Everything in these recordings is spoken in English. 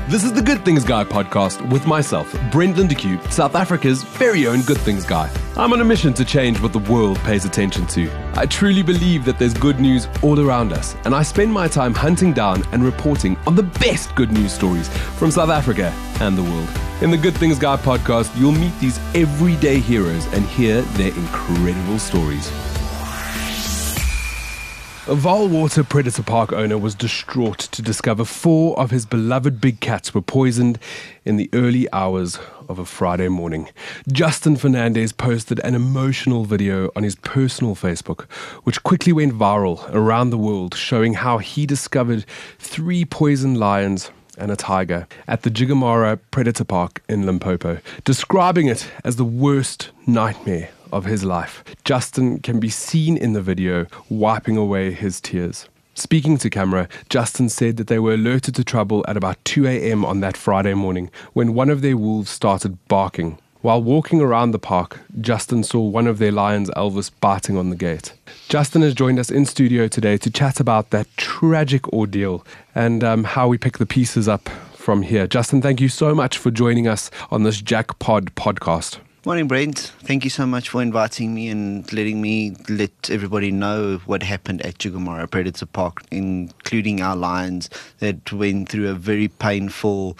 This is the Good Things Guy podcast with myself, Brendan de Cube, South Africa's very own Good Things Guy. I'm on a mission to change what the world pays attention to. I truly believe that there's good news all around us, and I spend my time hunting down and reporting on the best good news stories from South Africa and the world. In the Good Things Guy podcast, you'll meet these everyday heroes and hear their incredible stories. A Vaal Predator Park owner was distraught to discover 4 of his beloved big cats were poisoned in the early hours of a Friday morning. Justin Fernandez posted an emotional video on his personal Facebook, which quickly went viral around the world, showing how he discovered 3 poisoned lions and a tiger at the Jigamara Predator Park in Limpopo, describing it as the worst nightmare of his life. Justin can be seen in the video wiping away his tears. Speaking to camera, Justin said that they were alerted to trouble at about 2 a.m. on that Friday morning when one of their wolves started barking. While walking around the park, Justin saw one of their lions, Elvis, biting on the gate. Justin has joined us in studio today to chat about that tragic ordeal and how we pick the pieces up from here. Justin, thank you so much for joining us on this Jack Pod podcast. Morning, Brent. Thank you so much for inviting me and letting me let everybody know what happened at Jigamara Predator Park, including our lions that went through a very painful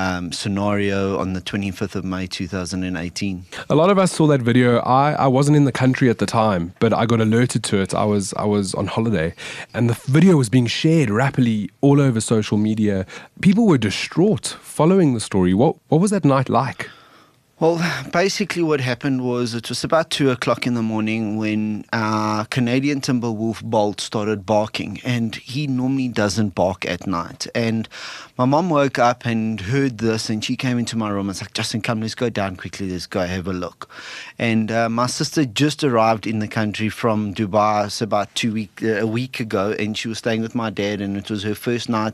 scenario on the 25th of May 2018. A lot of us saw that video. I wasn't in the country at the time, but I got alerted to it. I was on holiday, and the video was being shared rapidly all over social media. People were distraught following the story. What was that night like? Well, basically what happened was it was about 2 o'clock in the morning when our Canadian timber wolf Bolt started barking, and he normally doesn't bark at night. And my mom woke up and heard this, and she came into my room and was like, "Justin, come, let's go down quickly, let's go have a look." And my sister just arrived in the country from Dubai, so about a week ago, and she was staying with my dad, and it was her first night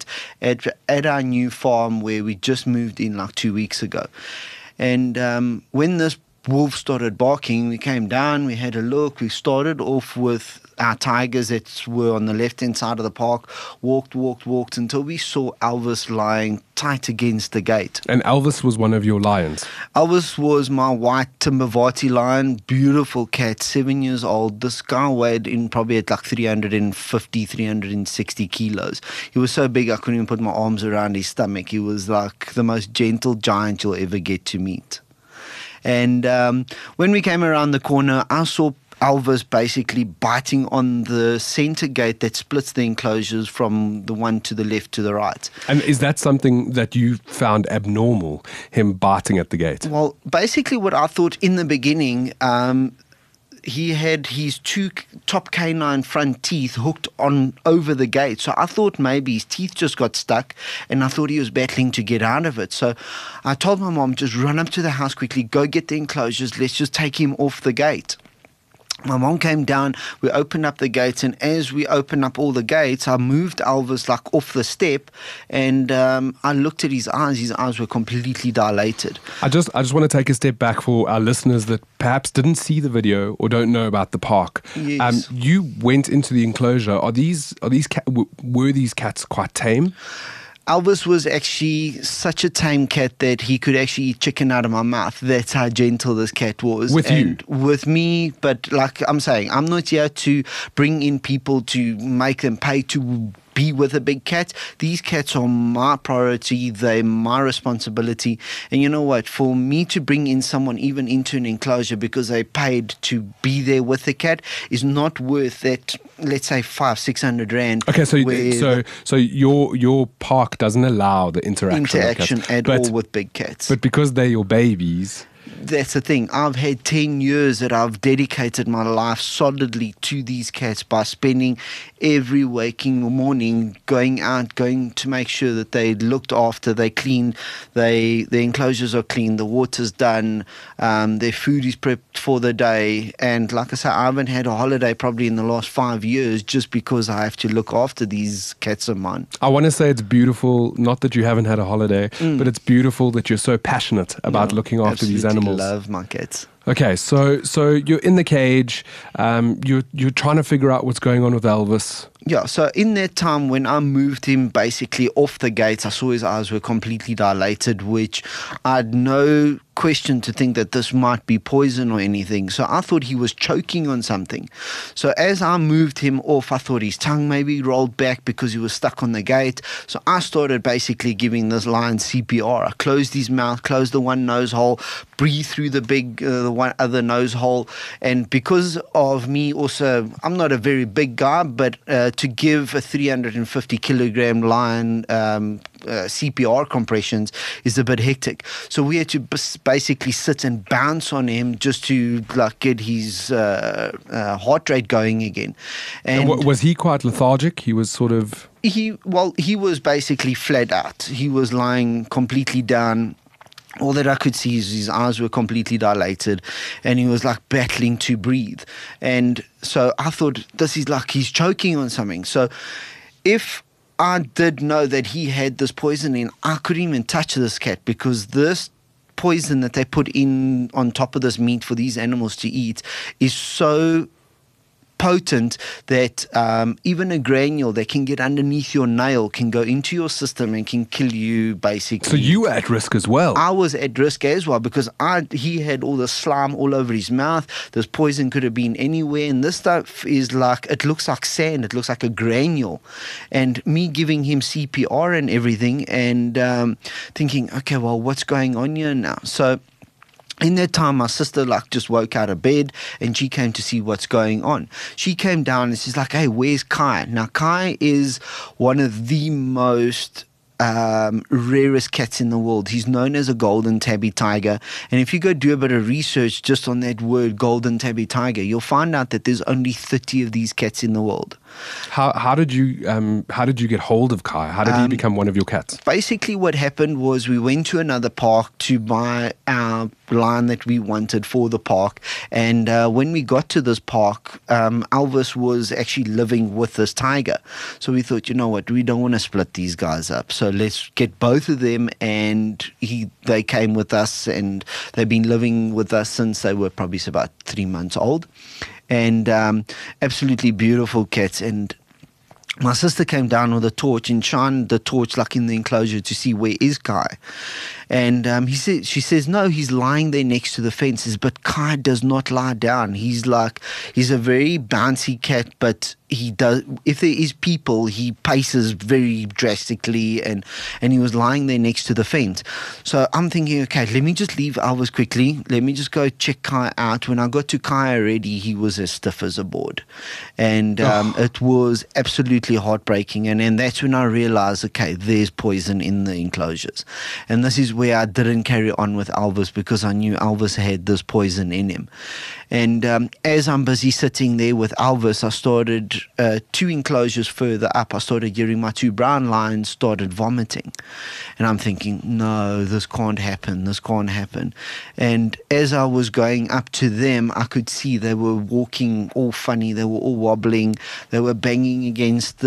at our new farm where we just moved in like 2 weeks ago. And when this wolf started barking, we came down, we had a look. We started off with our tigers that were on the left-hand side of the park, walked until we saw Elvis lying tight against the gate. And Elvis was one of your lions? Elvis was my white Timbavati lion, beautiful cat, 7 years old. This guy weighed in probably at like 350, 360 kilos. He was so big I couldn't even put my arms around his stomach. He was like the most gentle giant you'll ever get to meet. And when we came around the corner, I saw Elvis basically biting on the center gate that splits the enclosures from the one to the left to the right. And is that something that you found abnormal, him biting at the gate? Well, basically what I thought in the beginning, he had his 2 top canine front teeth hooked on over the gate. So I thought maybe his teeth just got stuck, and I thought he was battling to get out of it. So I told my mom, just run up to the house quickly, go get the enclosures, let's just take him off the gate. My mom came down, we opened up the gates, and as we opened up all the gates, I moved Elvis like off the step, and I looked at his eyes were completely dilated. I just want to take a step back for our listeners that perhaps didn't see the video or don't know about the park. Yes. You went into the enclosure. Were these cats quite tame? Elvis was actually such a tame cat that he could actually eat chicken out of my mouth. That's how gentle this cat was. With you? With me, but like I'm saying, I'm not here to bring in people to make them pay to be with a big cat. These cats are my priority. They're my responsibility. And you know what? For me to bring in someone even into an enclosure because they paid to be there with the cat is not worth that, let's say, 500-600 rand. Okay, so your park doesn't allow the interaction at all with big cats. But because they're your babies, that's the thing. I've had 10 years that I've dedicated my life solidly to these cats by spending every waking morning going to make sure that they looked after, they clean, the enclosures are clean, the water's done, their food is prepped for the day. And like I said, I haven't had a holiday probably in the last 5 years just because I have to look after these cats of mine. I want to say it's beautiful, not that you haven't had a holiday, but it's beautiful that you're so passionate about looking after these animals. I love my cats. Okay, so you're in the cage, you're trying to figure out what's going on with Elvis. Yeah, so in that time when I moved him basically off the gates, I saw his eyes were completely dilated, which I had no question to think that this might be poison or anything. So I thought he was choking on something. So as I moved him off, I thought his tongue maybe rolled back because he was stuck on the gate. So I started basically giving this lion CPR. I closed his mouth, closed the one nose hole, breathe through the one other nose hole. And because of me also, I'm not a very big guy, but to give a 350 kilogram lion CPR compressions is a bit hectic. So we had to basically sit and bounce on him just to like get his heart rate going again. And was he quite lethargic? He was sort of... He was basically flat out. He was lying completely down. All that I could see is his eyes were completely dilated and he was like battling to breathe. And so I thought, this is like he's choking on something. So if I did know that he had this poison in, I couldn't even touch this cat because this poison that they put in on top of this meat for these animals to eat is so potent that even a granule that can get underneath your nail can go into your system and can kill you basically. So you were at risk as well? I was at risk as well because he had all the slime all over his mouth. This poison could have been anywhere, and this stuff is like, it looks like sand, it looks like a granule. And me giving him CPR and everything and thinking, okay, well, what's going on here now? So in that time, my sister just woke out of bed and she came to see what's going on. She came down and she's like, hey, where's Kai? Now, Kai is one of the most rarest cats in the world. He's known as a golden tabby tiger. And if you go do a bit of research just on that word golden tabby tiger, you'll find out that there's only 30 of these cats in the world. How did you get hold of Kai? How did he become one of your cats? Basically, what happened was we went to another park to buy our lion that we wanted for the park. And when we got to this park, Elvis was actually living with this tiger. So we thought, you know what, we don't want to split these guys up. So let's get both of them. And they came with us and they've been living with us since they were probably about 3 months old. And absolutely beautiful cats. And my sister came down with a torch and shined the torch like in the enclosure to see where is Kai. And she says, no, he's lying there next to the fences. But Kai does not lie down. He's a very bouncy cat, but he does. If there is people, he paces very drastically, and he was lying there next to the fence. So I'm thinking, okay, let me just leave Elvis quickly. Let me just go check Kai out. When I got to Kai already, he was as stiff as a board, and it was absolutely heartbreaking. And that's when I realized, okay, there's poison in the enclosures, and this is where I didn't carry on with Elvis because I knew Elvis had this poison in him. And as I'm busy sitting there with Elvis, I started 2 enclosures further up. I started hearing my 2 brown lions started vomiting. And I'm thinking, no, this can't happen. This can't happen. And as I was going up to them, I could see they were walking all funny. They were all wobbling. They were banging against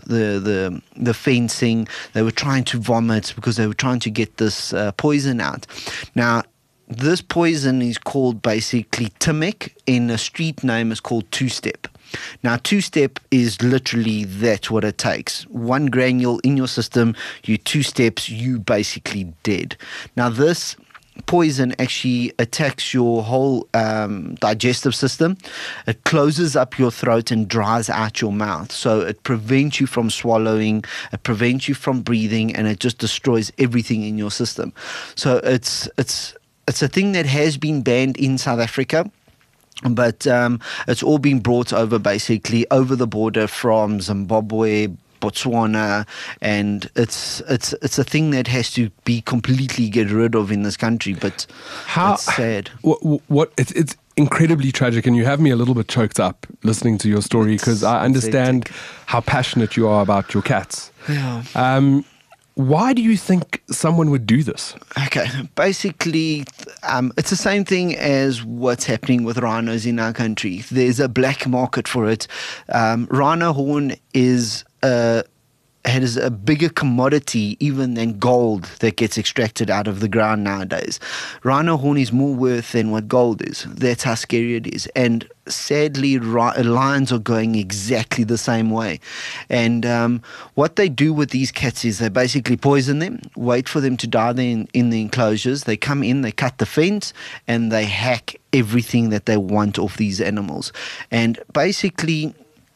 the fencing. They were trying to vomit because they were trying to get this poison out. Now, this poison is called basically Timic. In a street name, it's called two-step. Now, two-step is literally that's what it takes. 1 granule in your system, you 2 steps, you basically dead. Now, this poison actually attacks your whole digestive system. It closes up your throat and dries out your mouth. So it prevents you from swallowing, it prevents you from breathing, and it just destroys everything in your system. So it's a thing that has been banned in South Africa, but it's all been brought over basically over the border from Zimbabwe, Botswana, and it's a thing that has to be completely get rid of in this country. But it's sad. It's incredibly tragic, and you have me a little bit choked up listening to your story because I understand how passionate you are about your cats. Yeah. Why do you think someone would do this? Okay, basically, it's the same thing as what's happening with rhinos in our country. There's a black market for it. Rhino horn is a has a bigger commodity even than gold that gets extracted out of the ground nowadays. Rhino horn is more worth than what gold is. That's how scary it is. And sadly, lions are going exactly the same way. And what they do with these cats is they basically poison them, wait for them to die in the enclosures. They come in, they cut the fence, and they hack everything that they want off these animals. And basically,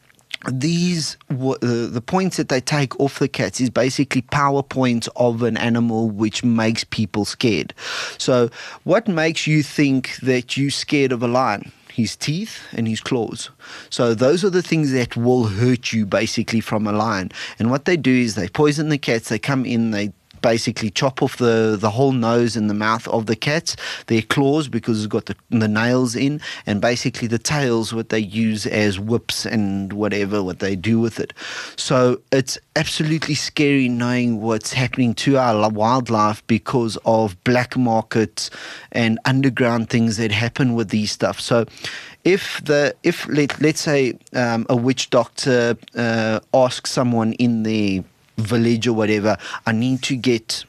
the points that they take off the cats is basically power points of an animal which makes people scared. So what makes you think that you're scared of a lion? His teeth and his claws. So those are the things that will hurt you basically from a lion. And what they do is they poison the cats. They come in, they basically chop off the whole nose and the mouth of the cats, their claws, because it's got the nails in, and basically the tails, what they use as whips and whatever, what they do with it. So it's absolutely scary knowing what's happening to our wildlife because of black markets and underground things that happen with these stuff. So let's say a witch doctor asks someone in the village or whatever, I need to get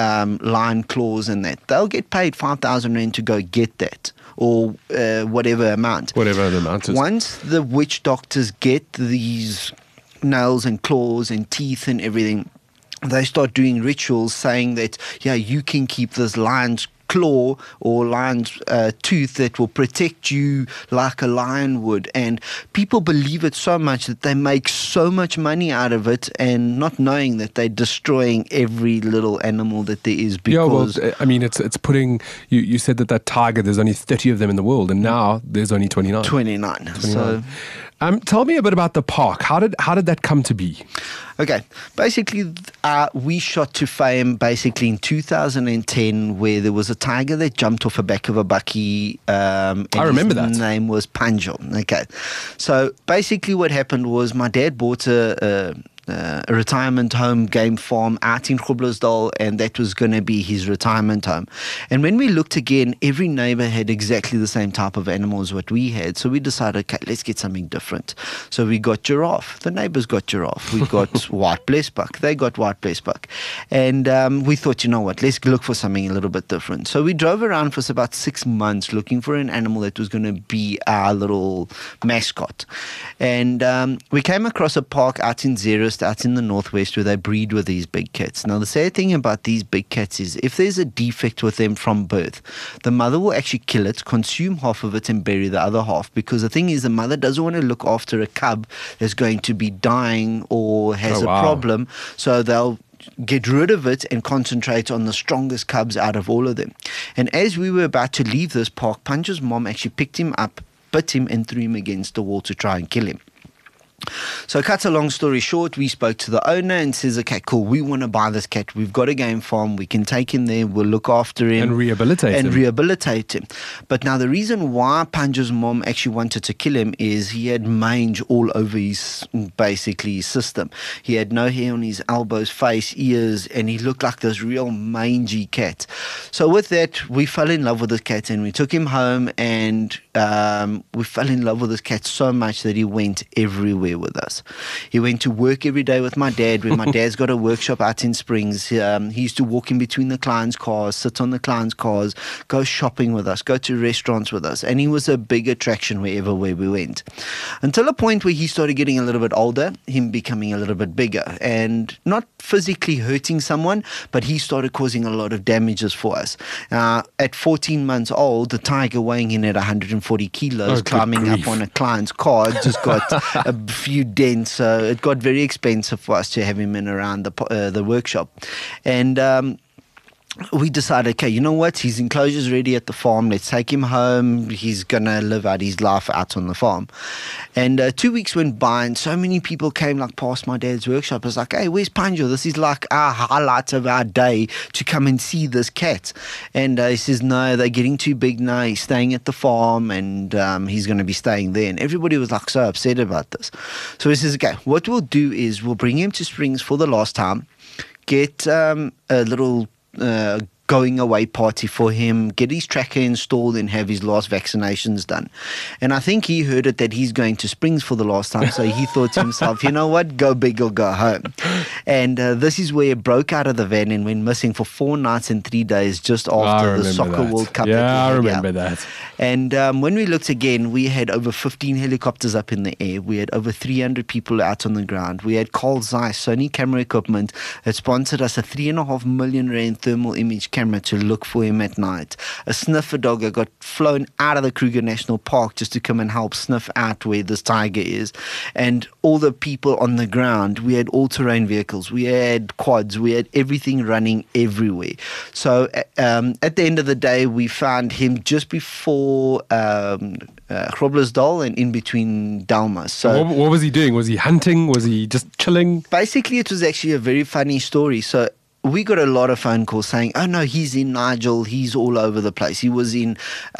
lion claws and that, they'll get paid 5,000 rand to go get that, or whatever amount. Whatever the amount is. Once the witch doctors get these nails and claws and teeth and everything, they start doing rituals saying that, yeah, you can keep this lion's claw or lion's tooth that will protect you like a lion would. And people believe it so much that they make so much money out of it, and not knowing that they're destroying every little animal that there is. Because I mean, it's putting, you said that tiger, there's only 30 of them in the world, and now there's only 29. 29. So tell me a bit about the park. How did that come to be? Okay, basically, we shot to fame basically in 2010, where there was a tiger that jumped off the back of a bakkie. I remember that. His name was Panjo. Okay, so basically what happened was my dad bought a retirement home game farm out in Groblersdal, and that was going to be his retirement home. And when we looked again, every neighbor had exactly the same type of animals what we had. So we decided, okay, let's get something different. So we got giraffe. The neighbors got giraffe. We got white blesbuck. They got white blesbuck. And we thought, you know what, let's look for something a little bit different. So we drove around for about 6 months looking for an animal that was going to be our little mascot. And we came across a park out in Zeerust, out in the northwest, where they breed with these big cats. Now, the sad thing about these big cats is if there's a defect with them from birth, the mother will actually kill it, consume half of it, and bury the other half. Because the thing is, the mother doesn't want to look after a cub that's going to be dying or has a problem. So they'll get rid of it and concentrate on the strongest cubs out of all of them. And as we were about to leave this park, Panjo's mom actually picked him up, bit him, and threw him against the wall to try and kill him. So cut a long story short, we spoke to the owner and says, okay, cool, we want to buy this cat. We've got a game farm. We can take him there. We'll look after him. And rehabilitate him. But now the reason why Panjo's mom actually wanted to kill him is he had mange all over his, basically, his system. He had no hair on his elbows, face, ears, and he looked like this real mangy cat. So with that, we fell in love with this cat and we took him home, and we fell in love with this cat so much that he went everywhere with us. He went to work every day with my dad, where my dad's got a workshop out in Springs. He used to walk in between the clients' cars, sit on the clients' cars, go shopping with us, go to restaurants with us, and he was a big attraction where we went. Until a point where he started getting a little bit older, him becoming a little bit bigger, and not physically hurting someone, but he started causing a lot of damages for us. At 14 months old, the tiger weighing in at 140 kilos, climbing up on a client's car, just got a few dents. So it got very expensive for us to have him in around the workshop. And we decided, okay, you know what? His enclosure's ready at the farm. Let's take him home. He's going to live out his life out on the farm. And 2 weeks went by, and so many people came past my dad's workshop. I was like, hey, where's Panjo? This is like our highlight of our day to come and see this cat. And he says, no, they're getting too big now. He's staying at the farm, and he's going to be staying there. And everybody was so upset about this. So he says, okay, what we'll do is we'll bring him to Springs for the last time, get a little going away party for him, get his tracker installed and have his last vaccinations done. And I think he heard it that he's going to Springs for the last time. So he thought to himself, you know what, go big or go home. And this is where it broke out of the van and went missing for 4 nights and 3 days just after the Soccer World Cup. Yeah, I remember that. And when we looked again, we had over 15 helicopters up in the air. We had over 300 people out on the ground. We had Carl Zeiss, Sony camera equipment, that sponsored us a 3.5 million rand thermal image camera to look for him at night. A sniffer dog that got flown out of the Kruger National Park just to come and help sniff out where this tiger is. And all the people on the ground, we had all-terrain vehicles, we had quads, we had everything running everywhere. So at the end of the day, we found him just before Groblersdal and in between Dalmas. So what was he doing? Was he hunting? Was he just chilling? Basically, it was actually a very funny story. So we got a lot of phone calls saying, oh no, he's in Nigel, he's all over the place. He was in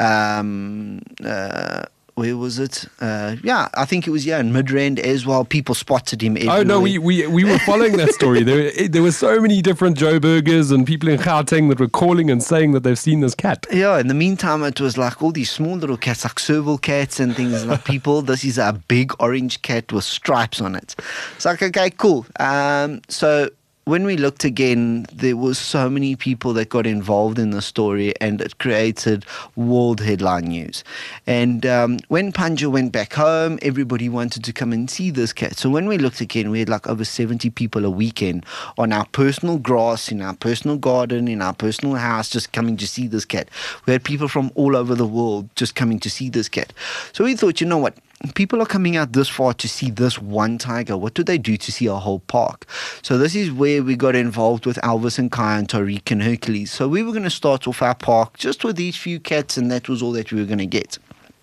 where was it? I think it was in Midrand as well. People spotted him everywhere. Oh no, we were following that story. There were so many different Joe Burgers and people in Gauteng that were calling and saying that they've seen this cat. Yeah, in the meantime, it was like all these small little cats, like serval cats and things. Like people, this is a big orange cat with stripes on it. It's like, okay, cool. So when we looked again, there was so many people that got involved in the story, and it created world headline news. And when Panja went back home, everybody wanted to come and see this cat. So when we looked again, we had like over 70 people a weekend on our personal grass, in our personal garden, in our personal house, just coming to see this cat. We had people from all over the world just coming to see this cat. So we thought, you know what? People are coming out this far to see this one tiger. What do they do to see a whole park? So this is where we got involved with Elvis and Kai and Tariq and Hercules. So we were going to start off our park just with these few cats, and that was all that we were going to get.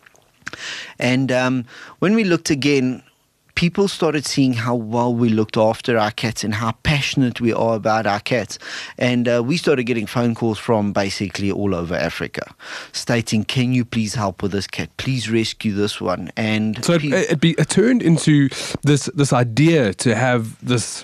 And when we looked again, people started seeing how well we looked after our cats and how passionate we are about our cats. And we started getting phone calls from basically all over Africa stating, can you please help with this cat? Please rescue this one. And so it turned into this idea to have this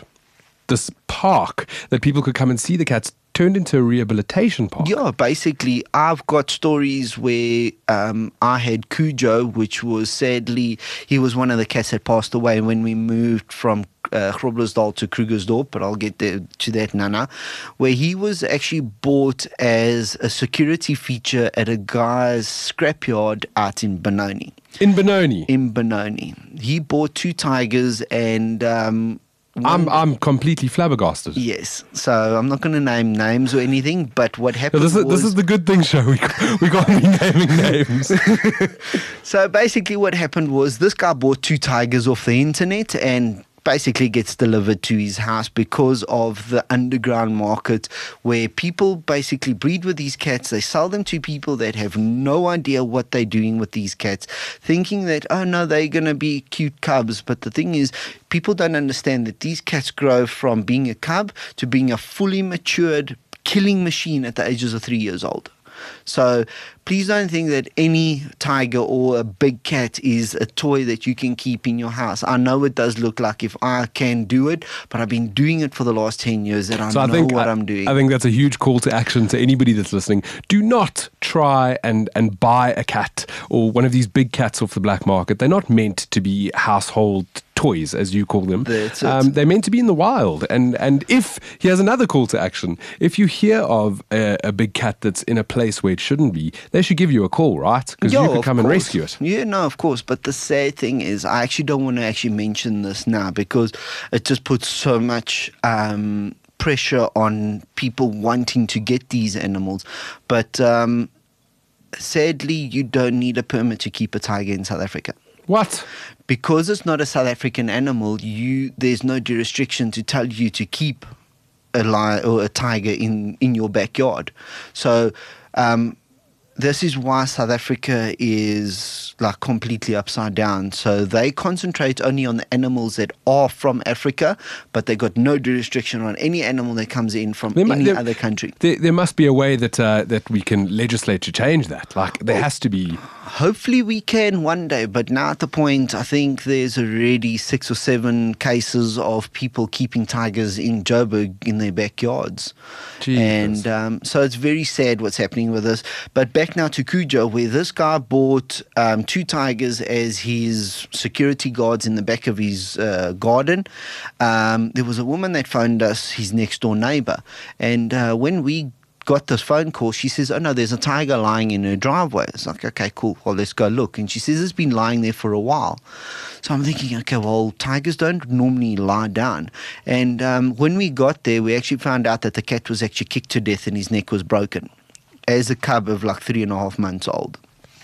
park that people could come and see the cats, turned into a rehabilitation park. Yeah, basically, I've got stories where I had Cujo, which was sadly, he was one of the cats that passed away when we moved from Groblersdal to Krugersdorp, but I'll get to that Nana, where he was actually bought as a security feature at a guy's scrapyard out in Benoni. In Benoni? In Benoni. He bought 2 tigers and... I'm completely flabbergasted. Yes, so I'm not going to name names or anything, but what happened this is the good thing, show. We can't be naming names. So basically what happened was this guy bought 2 tigers off the internet and basically gets delivered to his house because of the underground market where people basically breed with these cats. They sell them to people that have no idea what they're doing with these cats, thinking that, oh no, they're going to be cute cubs. But the thing is, people don't understand that these cats grow from being a cub to being a fully matured killing machine at the ages of 3 years old. So please don't think that any tiger or a big cat is a toy that you can keep in your house. I know it does look like if I can do it, but I've been doing it for the last 10 years and I know what I'm doing. I think that's a huge call to action to anybody that's listening. Do not try and buy a cat or one of these big cats off the black market. They're not meant to be household toys, as you call them. They're meant to be in the wild. And if, here's another call to action, if you hear of a big cat that's in a place where it shouldn't be, they should give you a call, right? Because you could come and rescue it. Yeah, no, of course. But the sad thing is, I actually don't want to actually mention this now because it just puts so much pressure on people wanting to get these animals. But sadly, you don't need a permit to keep a tiger in South Africa. What? Because it's not a South African animal, there's no jurisdiction to tell you to keep a lion or a tiger in your backyard. So this is why South Africa is like completely upside down. So they concentrate only on the animals that are from Africa, but they got no restriction on any animal that comes in from any other country. There must be a way that that we can legislate to change that. Like there has to be. Hopefully we can one day, but now at the point, I think there's already 6 or 7 cases of people keeping tigers in Joburg in their backyards. Jesus. And so it's very sad what's happening with this. But back now to Cujo, where this guy bought 2 tigers as his security guards in the back of his garden. There was a woman that phoned us, his next door neighbor, and when we got this phone call, she says, oh no, there's a tiger lying in her driveway. It's like, okay, cool, well, let's go look. And she says it's been lying there for a while. So I'm thinking, okay, well, tigers don't normally lie down. And when we got there, we actually found out that the cat was actually kicked to death and his neck was broken as a cub of like 3.5 months old.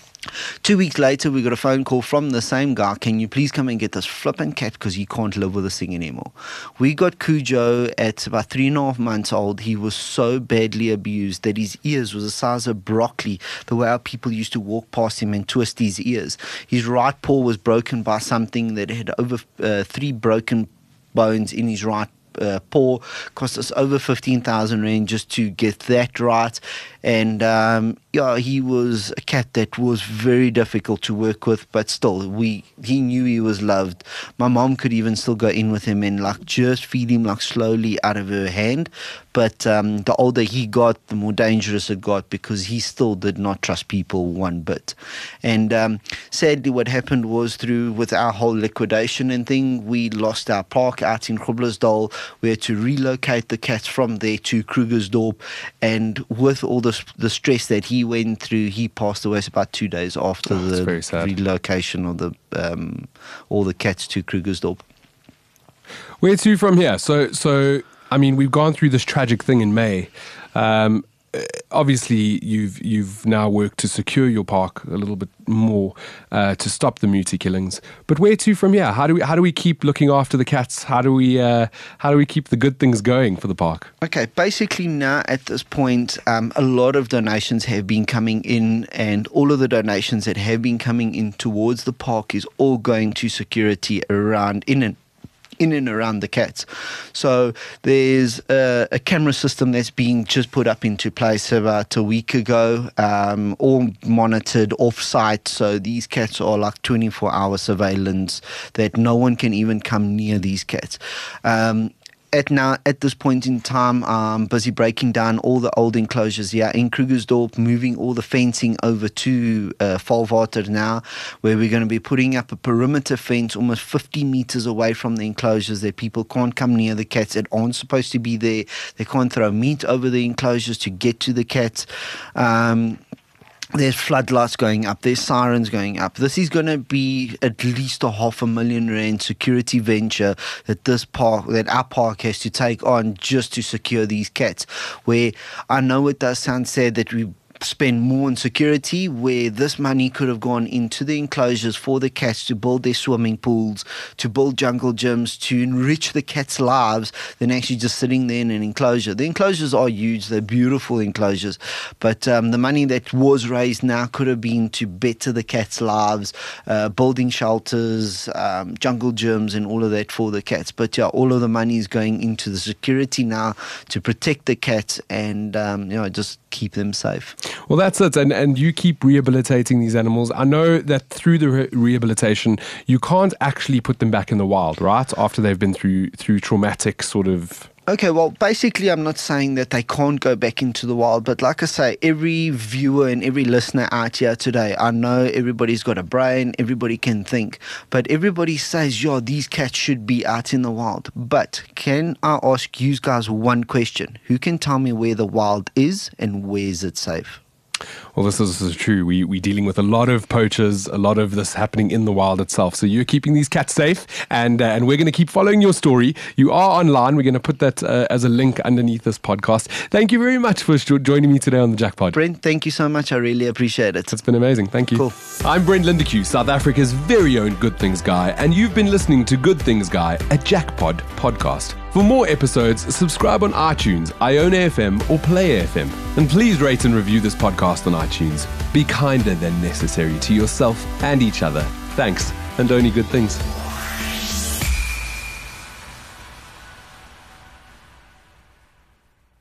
2 weeks later, we got a phone call from the same guy. Can you please come and get this flippin' cat because he can't live with this thing anymore. We got Cujo at about 3.5 months old. He was so badly abused that his ears was the size of broccoli, the way our people used to walk past him and twist his ears. His right paw was broken by something that had over 3 broken bones in his right paw. Cost us over 15,000 rand just to get that right. And yeah, he was a cat that was very difficult to work with, but still, he knew he was loved. My mom could even still go in with him and like just feed him like slowly out of her hand. But the older he got, the more dangerous it got because he still did not trust people one bit. And sadly, what happened was with our whole liquidation and thing, we lost our park out in Groblersdal. We had to relocate the cats from there to Krugersdorp, and with all the stress that he went through, he passed away about 2 days after the relocation of the all the cats to Krugersdorp. Where to from here? So I mean, we've gone through this tragic thing in May. Obviously, you've now worked to secure your park a little bit more to stop the muti killings. But where to from here? How do we keep looking after the cats? How do we keep the good things going for the park? Okay, basically now at this point, a lot of donations have been coming in, and all of the donations that have been coming in towards the park is all going to security in and around the cats. So there's a camera system that's being just put up into place about a week ago, all monitored off-site. So these cats are like 24-hour surveillance that no one can even come near these cats. At this point in time, I'm busy breaking down all the old enclosures here in Krugersdorp, moving all the fencing over to Volwater now, where we're going to be putting up a perimeter fence almost 50 meters away from the enclosures that people can't come near the cats that aren't supposed to be there. They can't throw meat over the enclosures to get to the cats. There's floodlights going up. There's sirens going up. This is going to be at least a 500,000 rand security venture that our park has to take on just to secure these cats. Where I know it does sound sad that we spend more on security, where this money could have gone into the enclosures for the cats to build their swimming pools, to build jungle gyms, to enrich the cats' lives, than actually just sitting there in an enclosure. The enclosures are huge, they're beautiful enclosures, but the money that was raised now could have been to better the cats' lives, building shelters, jungle gyms and all of that for the cats. But yeah, all of the money is going into the security now to protect the cats and just keep them safe. Well, that's it. And you keep rehabilitating these animals. I know that through the rehabilitation, you can't actually put them back in the wild, right? After they've been through traumatic sort of... Okay, well, basically, I'm not saying that they can't go back into the wild, but like I say, every viewer and every listener out here today, I know everybody's got a brain, everybody can think, but everybody says, these cats should be out in the wild. But can I ask you guys one question? Who can tell me where the wild is and where is it safe? Well, this is true. We're dealing with a lot of poachers, a lot of this happening in the wild itself. So you're keeping these cats safe, and we're going to keep following your story. You are online. We're going to put that as a link underneath this podcast. Thank you very much for joining me today on the Jackpod. Brent, thank you so much. I really appreciate it. It's been amazing. Thank you. Cool. I'm Brent Lindeque, South Africa's very own Good Things Guy, and you've been listening to Good Things Guy, a Jackpod podcast. For more episodes, subscribe on iTunes, Iona FM, or Play FM. And please rate and review this podcast on iTunes. Be kinder than necessary to yourself and each other. Thanks, and only good things.